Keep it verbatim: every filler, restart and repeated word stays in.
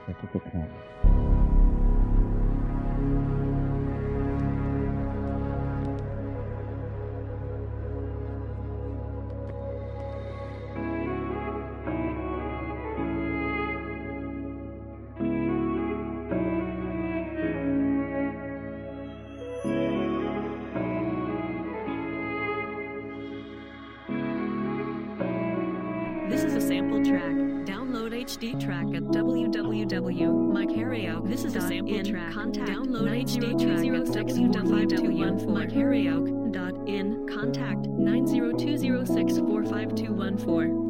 Specific track. This is a sample track. Download H D track at w w w dot my karaoke. This is a sample track. Contact download H D track at w w w dot my karaoke dot in. Contact nine zero two zero six four five two one four.